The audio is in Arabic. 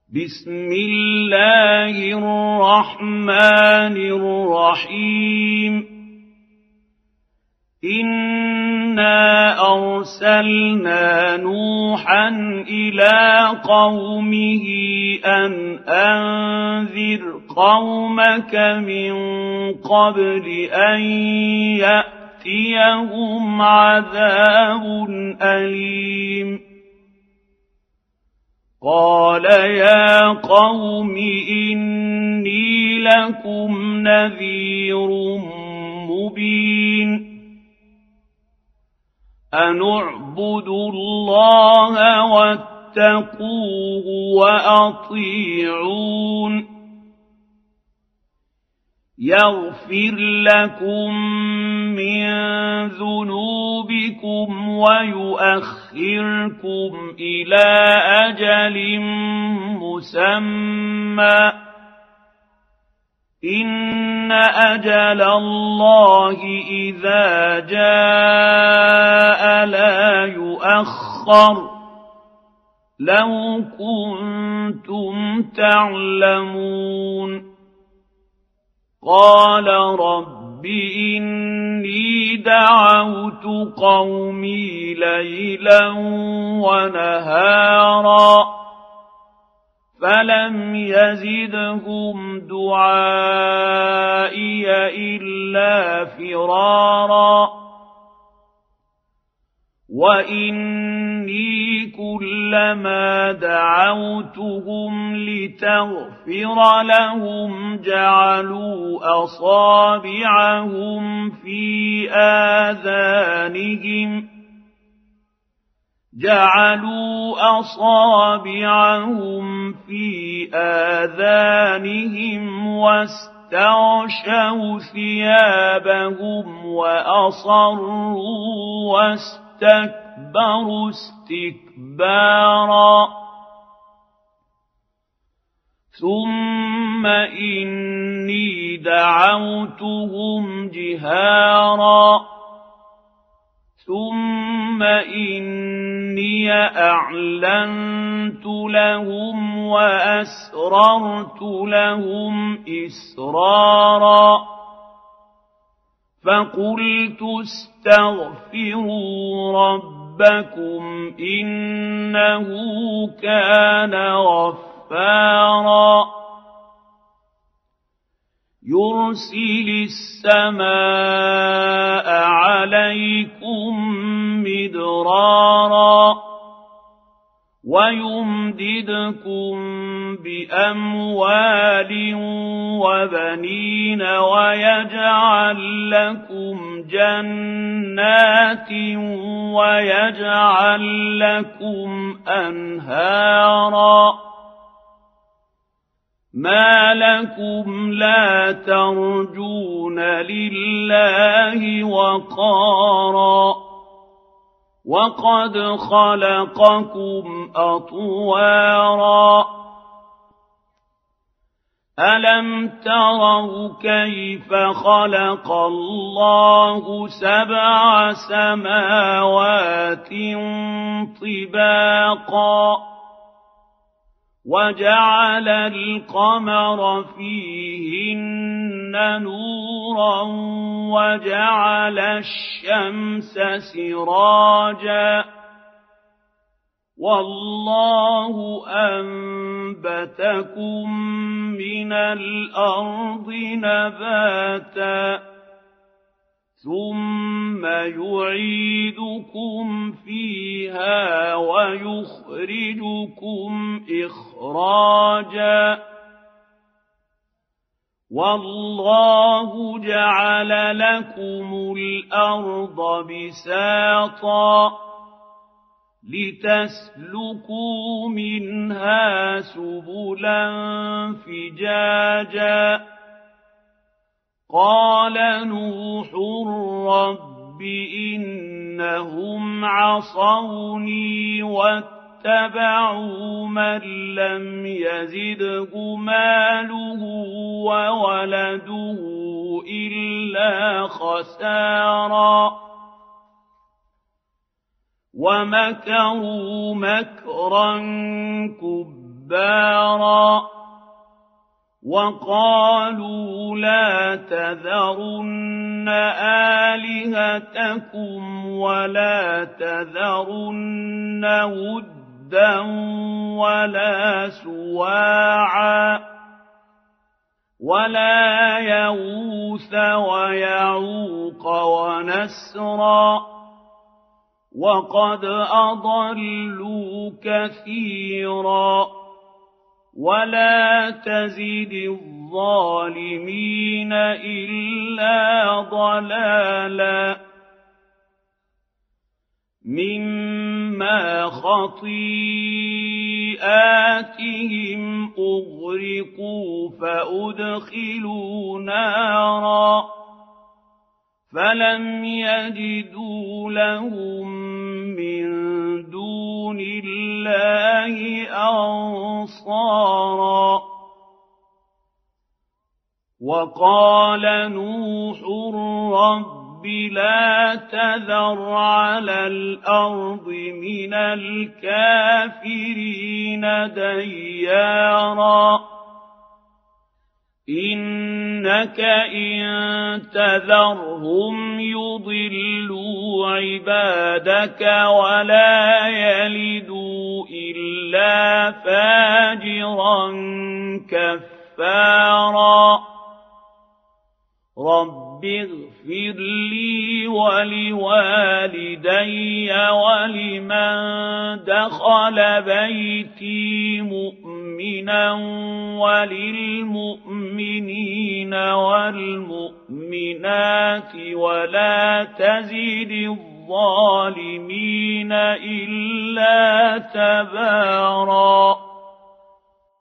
بسم الله الرحمن الرحيم إنا أرسلنا نوحا إلى قومه أن أنذر قومك من قبل أن يأتيهم عذاب أليم قال يا قوم إني لكم نذير مبين أن اعبدوا الله واتقوه وأطيعون يغفر لكم من ذنوبكم ويؤخركم إلى أجل مسمى إن أجل الله إذا جاء لا يؤخر لو كنتم تعلمون قال رب إني دعوت قومي ليلا ونهارا فلم يزدهم دعائي إلا فرارا وإني كلما دعوتهم لتغفر لهم جعلوا أصابعهم في آذانهم واستغشوا ثيابهم وأصروا واستكبروا استكبارا ثم إني دعوتهم جهارا ثم إني أعلنت لهم وأسررت لهم إسرارا فقلت استغفروا ربكم إنه كان غفارا يرسل السماء عليكم مدرارا ويمددكم بأموال وبنين ويجعل لكم جنات ويجعل لكم أنهارا ما لكم لا ترجون لله وقارا وقد خلقكم أطوارا ألم تروا كيف خلق الله 7 سماوات طباقا وجعل القمر فيهن نورا وجعل الشمس سراجا والله أنبتكم من الأرض نباتا ثم يعيدكم فيها ويخرجكم إخراجا والله جعل لكم الأرض بساطا لتسلكوا منها سبلا فجاجا قال نوح رب إنهم عصوني واتبعوا من لم يزده ماله وولده إلا خسارا ومكروا مكرا كبارا جبارا وقالوا لا تذرن آلهتكم ولا تذرن ودا ولا سواعا ولا يغوث ويعوق ونسرا وقد أضلوا كثيرا ولا تزد الظالمين إلا ضلالا مما خطيئاتهم أغرقوا فأدخلوا نارا فلم يجدوا لهم من دون الله أنصارا وقال نوح رب لا تذر على الأرض من الكافرين ديارا إنك إن تذرهم يضلوا عبادك ولا يلدوا إلا فاجرا كفارا رب اغفر لي ولوالدي ولمن دخل بيتي مؤمنا وللمؤمنين والمؤمنات ولا تزد الظالمين إلا تبارا